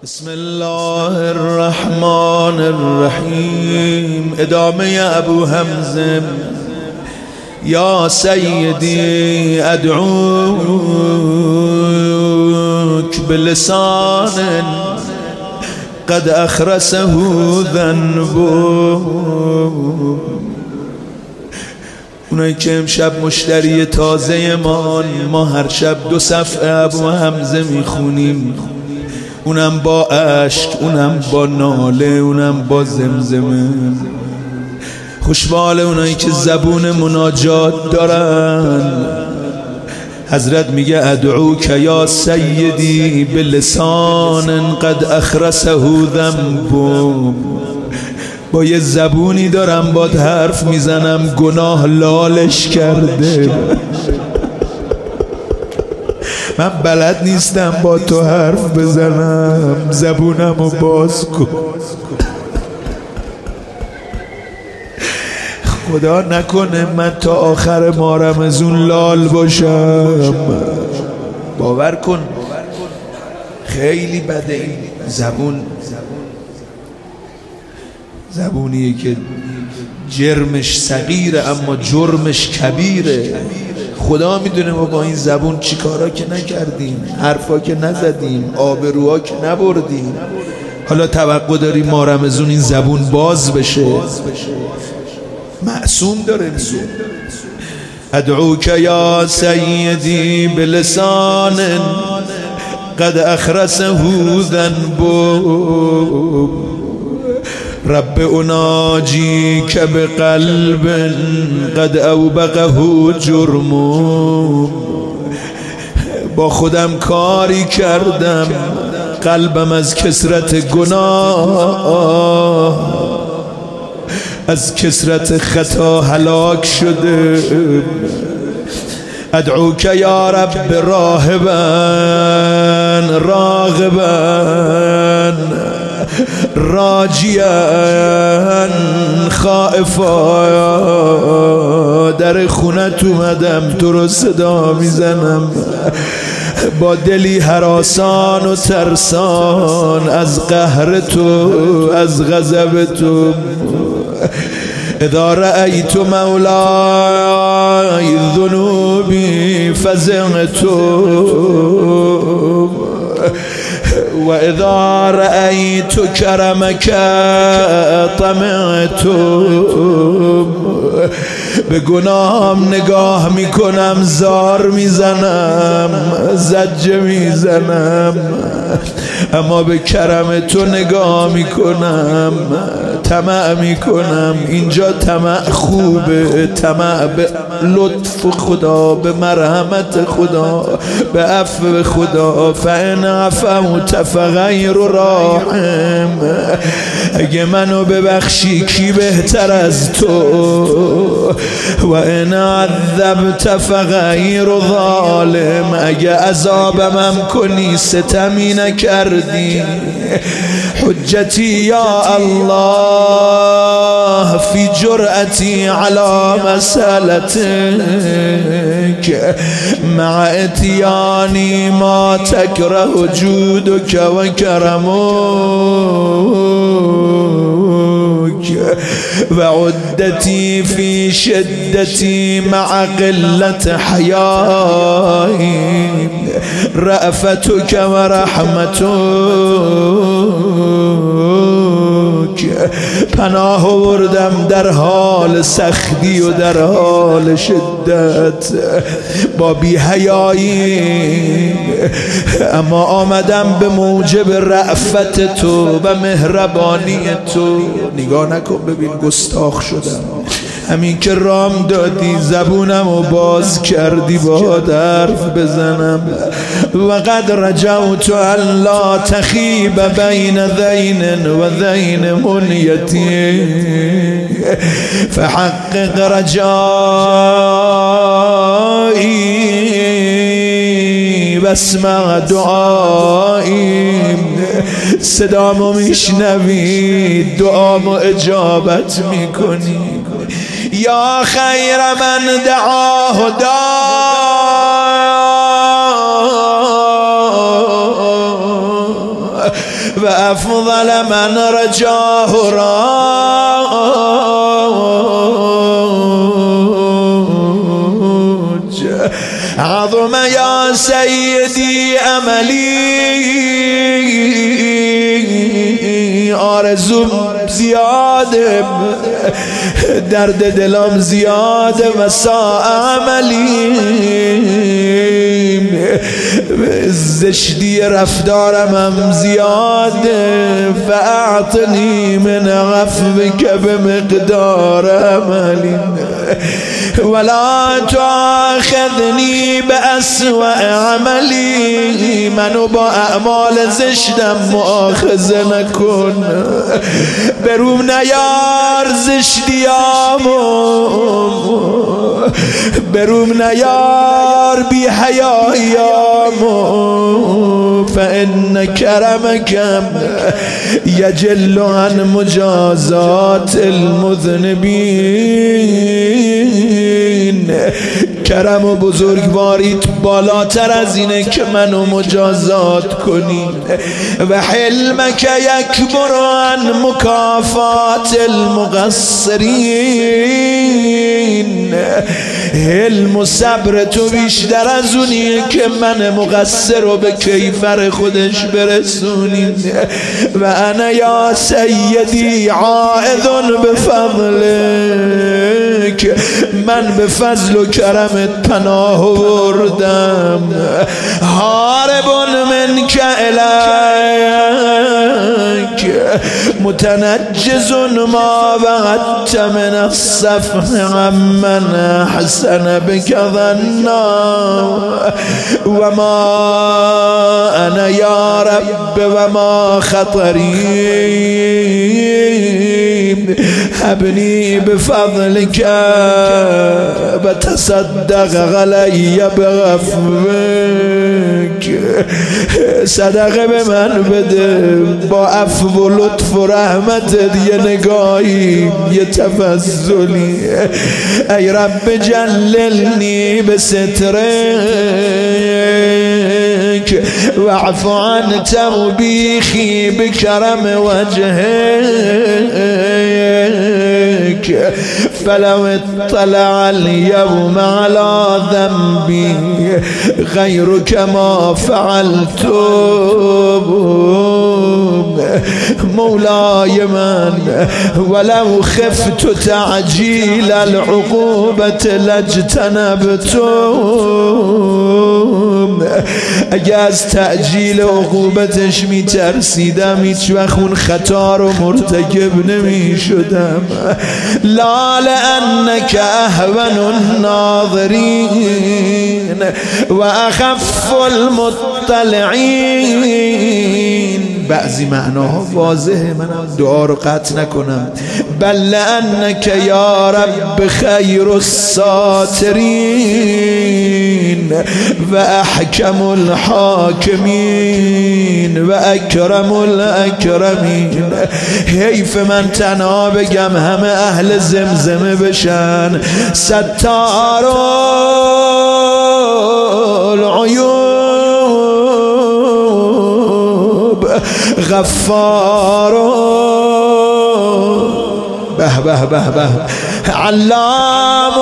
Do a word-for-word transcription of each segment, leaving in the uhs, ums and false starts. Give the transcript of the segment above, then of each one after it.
بسم الله الرحمن الرحیم. ادامه ابو حمزه. یا سیدی ادعوک بلسان قد اخرسه ذنب. اونایی که امشب مشتری تازه ما ما هر شب دو صفحه ابو حمزه میخونیم، اونم با عشق، اونم با ناله، اونم با زمزمه. خوشبال اونایی که زبون مناجات دارن. حضرت میگه ادعوک یا سیدی بلسان قد اخرسه ذنب. با یه زبونی دارم باد حرف میزنم گناه لالش کرده. من بلد نیستم با تو حرف بزنم، زبونمو باز کن. خدا نکنه من تا آخر ماه رمضان لال باشم. باور کن خیلی بده این زبون. زبونیه که جرمش صغیره اما جرمش کبیره. خدا میدونه ما با این زبون چی کارا که نکردیم، حرفا که نزدیم، آبروها که نبردیم. حالا توقع داریم ما رمضان این زبون باز بشه؟ معصوم داره میگه ادعوک یا سیدی بلسان قد اخرسه ذنب. رب اناجیک بقلب قد اوبقه جرم. با خودم کاری کردم قلبم از کثرت گناه، از کثرت خطا هلاک شده. ادعوک یا رب راهبا راغبا راجیا خائفا. در خونت اومدم تو رو صدا میزنم با دلی هراسان و ترسان از قهر تو، از غضب تو. اذا رأیت مولای ذنوبی فزعت و اذا رأیت کرمک طمعت. به گناهم نگاه میکنم، زار میزنم، زجه میزنم، اما به کرم تو نگاه میکنم، طمع میکنم. اینجا طمع خوبه، طمع به لطف خدا، به مرحمت خدا، به عفو خدا. فان عفوت فغیر راحم. اگه منو ببخشی کی بهتر از تو؟ و ان عذبت فغیر ظالم. اگه عذابم کنی ستمی نکردی. حجتی یا الله فی جرأتی علی مسألتک مع اتیانی ما تکره جودک و کرمک و عدتی فی شدتی مع قلت حیایی رأفتک و رحمتک. پناه آوردم در حال سختی و در حال شدت با بی‌حیایی، اما آمدم به موجب رأفت تو و مهربانی تو. نگاه نکن ببین گستاخ شدم. همین که رام دادی زبونم و باز کردی با حرف بزنم. و قد رجوت ان لا تخیب بین ذین و ذین منیتی فحقق رجایی واسمع دعایی. صدامو میشنوی، دعامو اجابت میکنی. یا خیر من دعاه داع و افضل من رجاه راج عظم یا سیدی عملی آرزوم زیاده درد دلم زیاده و سا عملی زشتی رفتارم هم زیاده فاعطنی من عفوک بمقدار عملی ولا تؤاخذنی بأسوأ عملی منو با اعمال زشتم مؤاخذه نکن بروم نیار زشتیامو بروم نیار بی حیاییامو فإن کرمکم یجل عن مجازات المذنبین کرم و بزرگواریت بالاتر از اینه که منو مجازات کنی و حلمک یکبر عن مکافات المقصرین حلم و صبر تو بیشتر از اونیه که من مقصر رو به کیفر خودش برسونی و انا یا سیدی عائد بفضلک من به فضل و کرمت پناه بردم هارب منک الیک متنجز ما وعدت من الصفح عمن احسن بك ظنا و ما انا یا رب و ما خطری هبنی بفضلک بتصدق علی بغفوک صدقه به من بده با عفو و لطف و رحمتت یه نگاهی یه تفضلی ای رب جللنی به سترک واعف عن توبیخی بکرم وجهک فلو اطلع اليوم على ذنبی غیرک ما فعلت مولای من ولو خفت تعجیل العقوبة لاجتنبت اگه از تعجیل عقوبتش می ترسیدم هیچ وقت اون خطا رو مرتکب نمی شدم لا لأنك اهون الناظرین و اخف المطلعین بعضی معناها واضحه منم دعا رو قطع نکنم بل لأنك یا رب خیر الساترین و احکم الحاکمین و اکرم الاکرمین حیف من تنها بگم همه اهل زمزمه بشن ستار العیوب غفار به به به به علام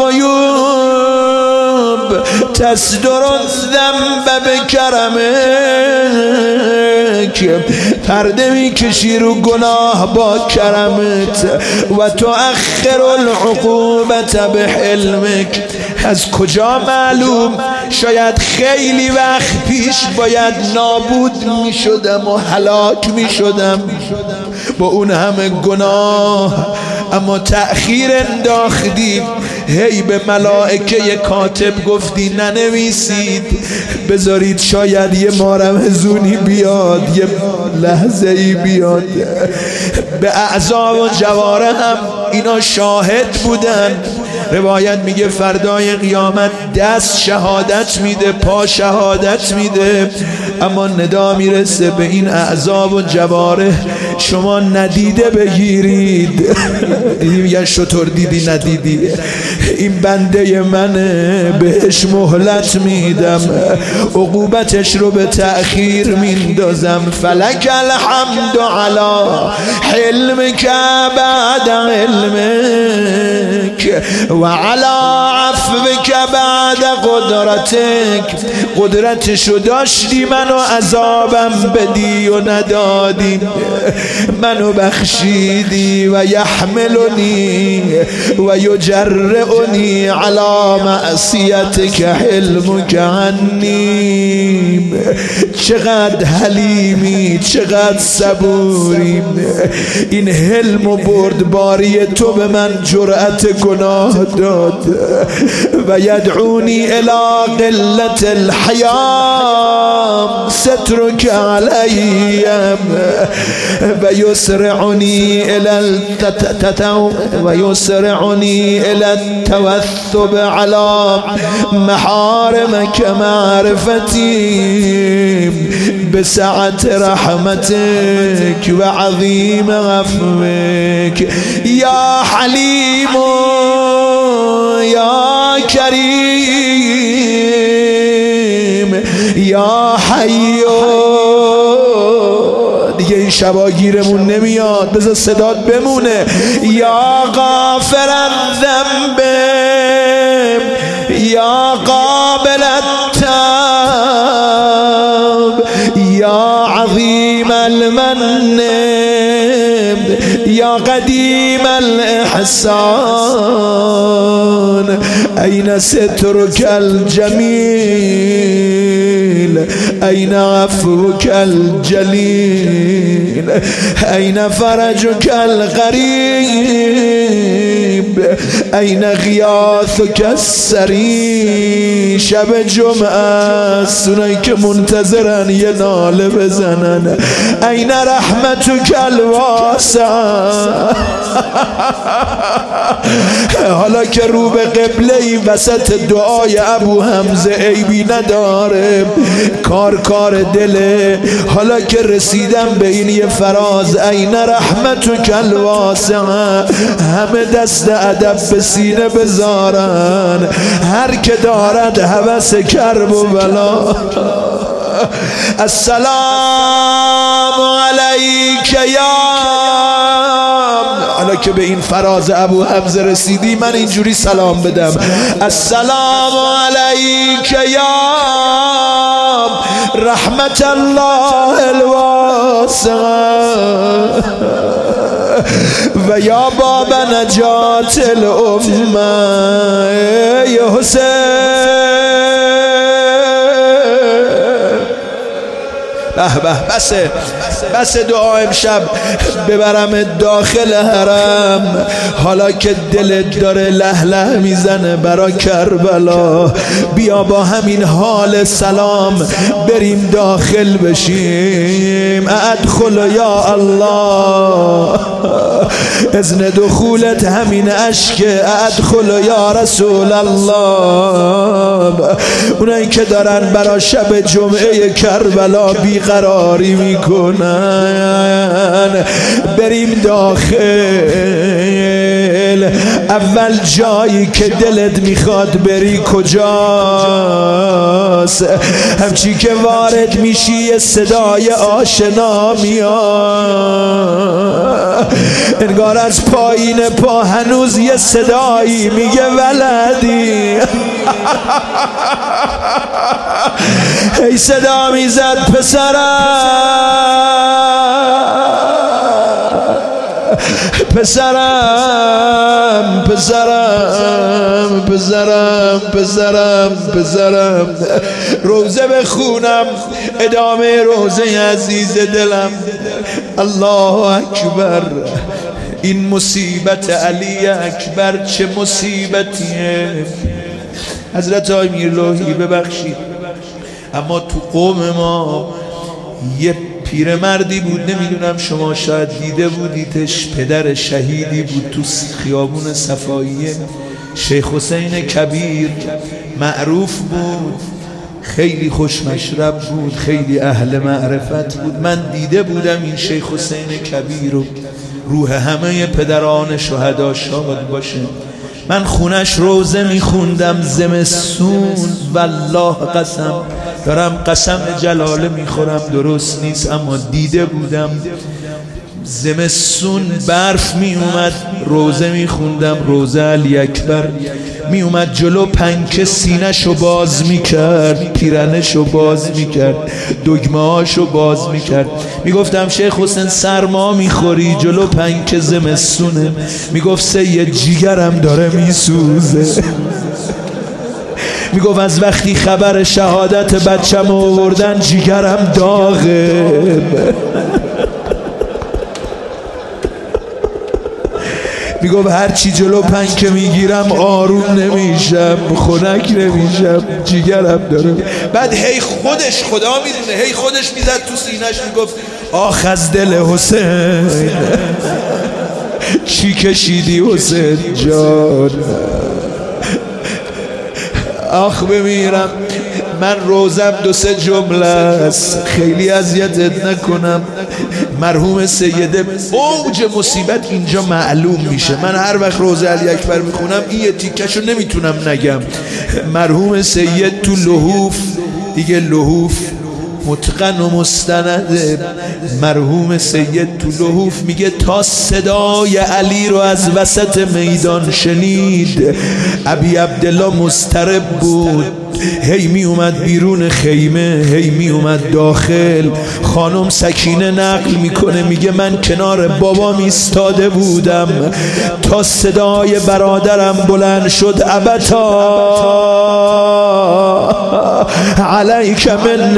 الغیوب تصدر الذنب بکرمک پرده میکشی رو گناه با کرمت و تؤخر العقوبة بحلمک از کجا معلوم شاید خیلی وقت پیش باید نابود می شدم و هلاک می شدم با اون همه گناه اما تأخیر انداختی هی به ملائکه کاتب گفتی ننویسید بذارید شاید یه مارمزونی بیاد یه لحظه ای بیاد به اعضا و جواره هم اینا شاهد بودن روایت میگه فردای قیامت دست شهادت میده، پا شهادت میده، اما ندا میرسه به این اعضاب و جوارح شما ندیده بگیرید. میگن شطور دیدی ندیدی، این بنده منه، بهش مهلت میدم، عقوبتش رو به تأخیر میندازم. فلک الحمد علی حلمک بعد علمک و علی عفوک بعد قدرتک. قدرتشو داشتی منو عذابم بدی و ندادی، منو بخشیدی و یحملنی و یجرعنی علی معصیتک حلمک عنی. چقدر حلیمی، چقدر صبوری، این حلم و بردباری تو به من جرأت گناه داد. و یدعونی الی قلت الحیام سترک علیم و یسرعنی الی و یسرعنی الی التوثب علی محارمک معرفتی بسعت رحمتك و عظیم عفوك یا حلیم یا کریم یا حی. دیگه این شبا گیرمون نمیاد، بذار صدات بمونه. یا غافر الذنب یا قابل التوب یا عظیم المن یا قدیم الاحسان این سترک الجمیل این عفوک الجلیل این فرجک القریب این غیاثک السری. شب جمعه است، اونایی که منتظرن یه ناله بزنن. این رحمتک الواسعه. حالا که رو به قبله این وسط دعای ابو حمزه عیبی نداره، کار کار دله. حالا که رسیدم به این یه فراز این رحمتک الواسعه، همه دست ادب به سینه بذارن. هر که دارد هوس کرب و بلا. السلام علیک یا. حالا که به این فراز ابو حمزه رسیدی من اینجوری سلام بدم. السلام علیک یا رحمت الله الواسعه و یا باب نجات الامه. یا حسین به به بسه بسه دعا امشب ببرم داخل حرم. حالا که دلت داره له له میزنه برا کربلا، بیا با همین حال سلام بریم داخل بشیم. ادخل یا الله، اذن دخولت همین اشکه. ادخل یا رسول الله. اونایی که دارن برا شب جمعه کربلا بیقراری میکنن بریم داخل. اول جایی که دلت میخواد بری کجاست؟ همچی که وارد میشی یه صدای آشنا میاد، انگار از پایین پا هنوز یه صدایی میگه ولدی. ای صدا میزد پسرم پسرم پسرم پسرم پسرم پسرم روزه بخونم ادامه روزه عزیز دلم. الله اکبر. این مصیبت علی اکبر چه مصیبتیه. حضرت آقای میرلوحی ببخشید اما تو قوم ما یه پیرمردی بود، نمیدونم شما شاید دیده بودیدش، پدر شهیدی بود تو خیابون صفاییه. شیخ حسین کبیر معروف بود، خیلی خوش مشرب بود، خیلی اهل معرفت بود. من دیده بودم این شیخ حسین کبیر رو، روح همه پدران شهدا شاد باشه. من خونش روزه میخوندم زمستون، والله قسم دارم قسم جلاله میخورم درست نیست، اما دیده بودم زمستون برف می اومد، روزه می خوندم، روزه علی اکبر می اومد جلو، پنکه سینه‌شو باز می کرد، پیرنشو باز می کرد، دگمه هاشو باز می کرد. می گفتم شیخ حسین سرما می خوری، جلو پنکه زمستونه. می گفت سید جیگرم داره می سوزه. می گفت از وقتی خبر شهادت بچم آوردن جیگرم داغه. میگم هرچی جلو پنکه میگیرم آروم نمیشم، خنک نمیشم، جیگرم داره. بعد هی خودش خدا میدونه هی خودش میزد تو سینه‌ش میگفت آخ از دل حسین چی کشیدی حسین جان، آخ بمیرم. من روزم دو سه جمله است، خیلی اذیتت نکنم. مرحوم سیده اوج مصیبت اینجا معلوم میشه. من هر وقت روزه علی اکبر میخونم این یه تیکشو نمیتونم نگم. مرحوم سید تو لحوف، دیگه لحوف متقن و مستنده، مرحوم سید تو لحوف میگه تا صدای علی رو از وسط میدان شنید، ابی عبدالله مضطرب بود، هی می اومد بیرون خیمه، هی می اومد داخل. خانم سکینه نقل میکنه میگه من کنار بابام ایستاده بودم تا صدای برادرم بلند شد ابتا علیک من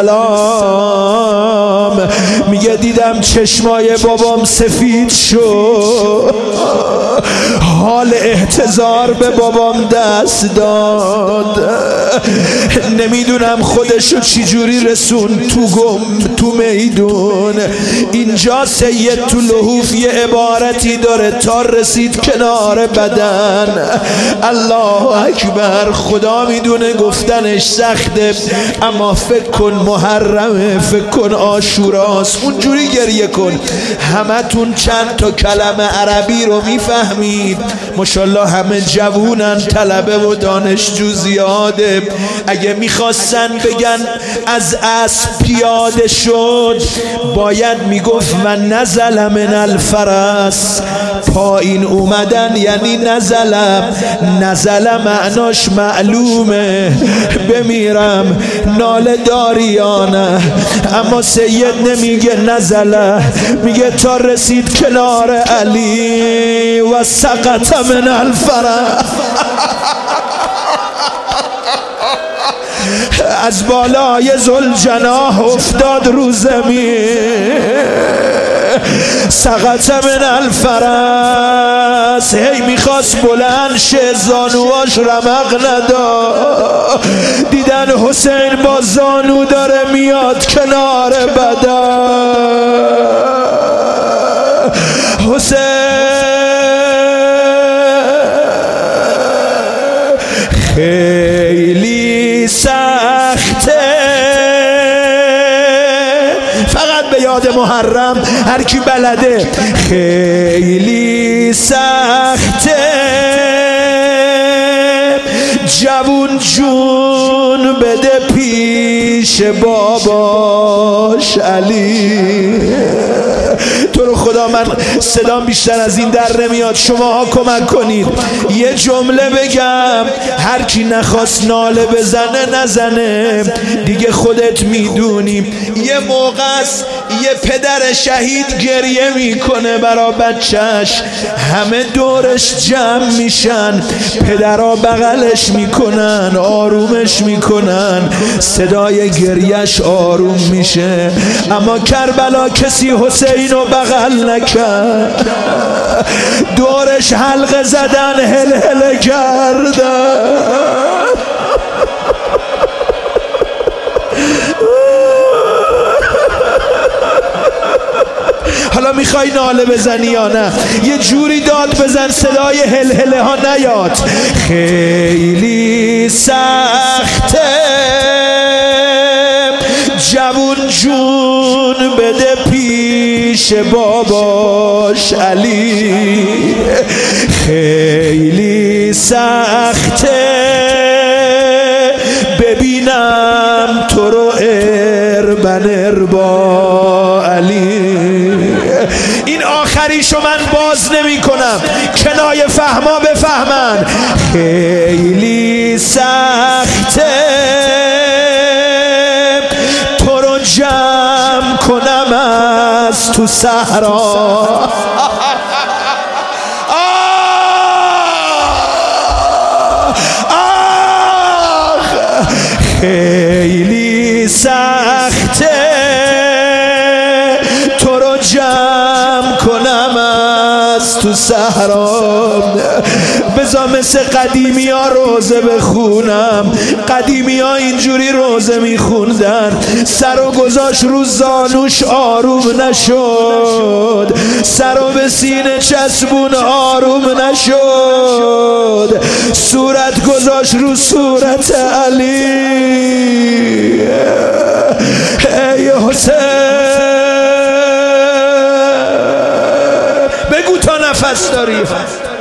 السلام. میگه دیدم چشمای بابام سفید شد، حال احتضار به بابام دست داد، نمیدونم خودشو چی جوری رسون تو گم تو میدون. اینجا سید تو لحوف یه عبارتی داره تا رسید کنار بدن. الله اکبر، خدا میدونه گفتنش سخته، اما فکر کن محرمه، فکر کن عاشوراست، اونجوری گریه کن. همتون چند تا کلمه عربی رو میفهمید، ماشاءالله همه جوونن، طلبه و دانشجو زیاده. اگه میخواستن بگن از اسب پیاده شد باید میگفت و نزل من الفرس، پایین اومدن یعنی نزلم. نزل معناش معلومه، بمیرم ناله داریانه، اما سید نمیگه نزله، میگه تا رسید کنار علی و سقط من الفرس. از بالای ذوالجناح افتاد رو زمین، سقط من الفرس. هی میخواست بلند شه، زانواش رمق نداد، دیدن حسین با زانو داره میاد کنار بدن. حسین خیلی سخته، فقط به یاد محرم هر کی بلده، خیلی سخته جوون جون بده پیش باباش علی. تو رو خدا من صدام بیشتر از این در نمیاد، شماها کمک کنید. یه جمله بگم، هر کی نخواست ناله بزنه نزنه، دیگه خودت میدونی. یه موقع است یه پدر شهید گریه میکنه برا بچهش، همه دورش جمع میشن، پدرها بغلش میکنن، آرومش میکنن، صدای گریهش آروم میشه. اما کربلا کسی حسین رو بغل نکرد، دورش حلقه زدن، هل هل کردن. حالا میخوای ناله بزنی یا نه؟ یه جوری داد بزن صدای هلهله ها نیاد. خیلی سخته جوون جون بده پیش باباش علی. خیلی سخته ببینم تو رو اربن اربا علی. این آخریشو من باز نمی کنم، کنایه فهما بفهمن. خیلی سخته تو رو جمع کنم از تو صحرا. خیلی سخته تو رو جمع کنم از تو صحرا. بذار مثل قدیمی ها روزه بخونم. قدیمی ها اینجوری روزه میخوندن، سر و گذاشت رو زانوش آروم نشد، سر و به سینه چسبون آروم نشد، صورت گذاشت رو صورت علی. ای حسین بگو تا نفس داری.